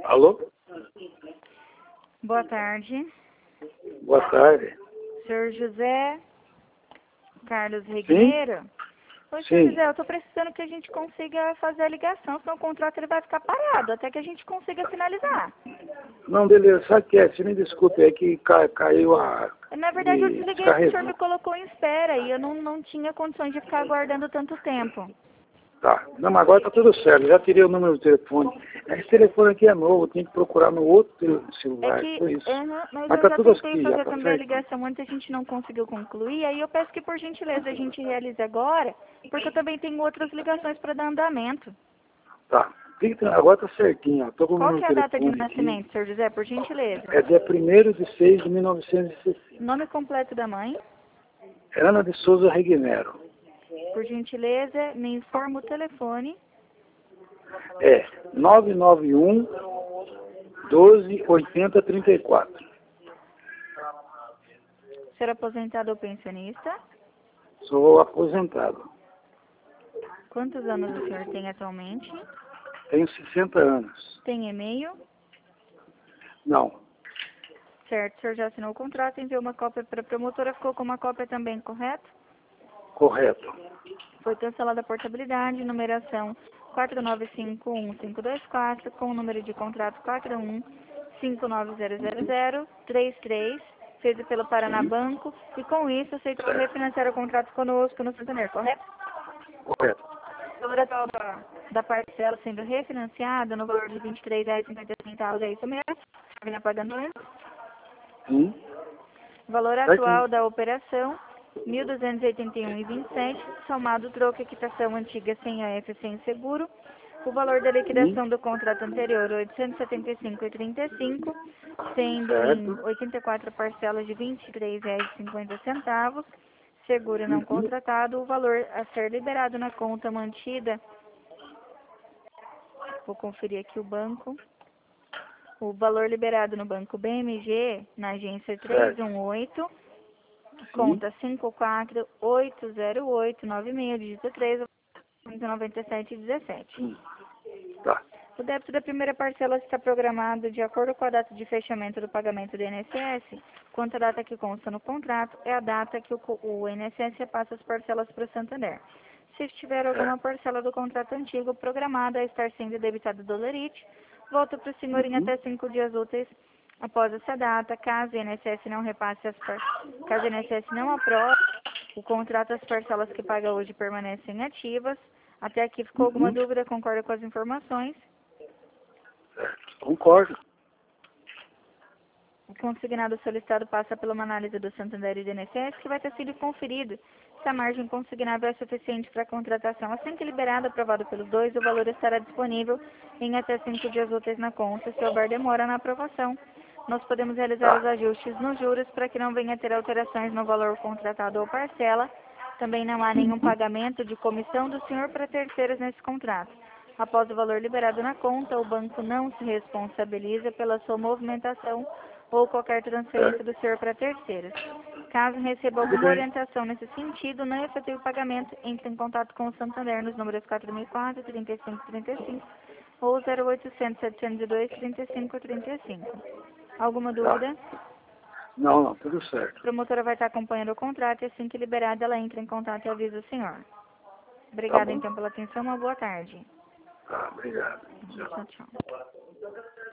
Alô? Boa tarde. Boa tarde. Senhor José Carlos Regueiro? Oi, senhor Sim. José, eu estou precisando que a gente consiga fazer a ligação, senão o contrato ele vai ficar parado até que a gente consiga finalizar. Não, beleza. Sabe o que é? Você me desculpe, é que caiu a... Na verdade, eu e desliguei porque o senhor descarregou. me colocou em espera e eu não tinha condições de ficar aguardando tanto tempo. Tá. Não, mas agora tá tudo certo. Já tirei o número do telefone. Esse telefone aqui é novo, eu tenho que procurar no outro É celular. que, Foi isso. mas Mas eu tá já tudo tentei aqui, já fazer tá também a certo. ligação antes, a gente não conseguiu concluir, aí eu peço que por gentileza a gente realize agora, porque eu também tenho outras ligações para dar andamento. Tá. Agora tá certinho, ó. Tô com o Qual número que é do a data de telefone aqui. nascimento, senhor José, por gentileza? É dia 1º de 6 de 1960. Nome completo da mãe? Ana de Souza Reguinero. Por gentileza, me informa o telefone. É 991 12 80 34. Ser aposentado ou pensionista? Sou aposentado. Quantos anos o senhor tem atualmente? Tenho 60 anos. Tem e-mail? Não, Certo, o senhor já assinou o contrato, enviou uma cópia para a promotora, ficou com uma cópia também, correto? correto. Foi cancelada a portabilidade, numeração 4951524, com o número de contrato 415900033, feito pelo Paraná Sim, Banco, e com isso aceitou certo. refinanciar o contrato conosco no Santander, correto? Correto. O valor atual da parcela sendo refinanciada no valor de R$ 23,50, é isso mesmo? O senhor vinha pagando antes? Sim, Valor certinho. atual da operação, R$ 1.281,27, somado troco equitação antiga sem AF sem seguro. O valor da Sim, liquidação do contrato anterior, R$ 875,35, sendo em certo. 84 parcelas de R$ 23,50. Seguro não Uhum. contratado, o valor a ser liberado na conta mantida, vou conferir aqui o banco. O valor liberado no banco BMG, na agência Certo. 318, Sim, conta 5480896, dígito 3, 9717. sim. Tá. O débito da primeira parcela está programado de acordo com a data de fechamento do pagamento do INSS, quanto a data que consta no contrato é a data que o INSS repassa as parcelas para o Santander. Se tiver alguma Certo. parcela do contrato antigo programada a estar sendo debitada do Dolerite, volta para o senhor em Uhum. até 5 dias úteis após essa data, caso o INSS não repasse caso o INSS não aprove o contrato, as parcelas que paga hoje permanecem ativas. Até aqui ficou alguma Uhum. dúvida? Concorda com as informações? Certo. Concordo. O consignado solicitado passa por uma análise do Santander e do INSS, que vai ter sido conferido se a margem consignável é suficiente para a contratação. Assim que liberado, aprovado pelos dois, o valor estará disponível em até 5 dias úteis na conta. Se houver demora na aprovação, nós podemos realizar os Tá. ajustes nos juros para que não venha a ter alterações no valor contratado ou parcela. Também não há nenhum Uhum. pagamento de comissão do senhor para terceiros nesse contrato. Após o valor liberado na conta, o banco não se responsabiliza pela sua movimentação ou qualquer transferência Certo. do senhor para terceiros. Caso receba Tudo alguma bem. orientação nesse sentido, não efetue o pagamento, entre em contato com o Santander nos números 4004 3535 ou 0800 702 3535. Alguma Tá. dúvida? Não, não, tudo certo. A promotora vai estar acompanhando o contrato e assim que liberada ela entra em contato e avisa o senhor. Tá Obrigada bom. então pela atenção, uma boa tarde. Tá, obrigado. Tchau. Tchau, tchau.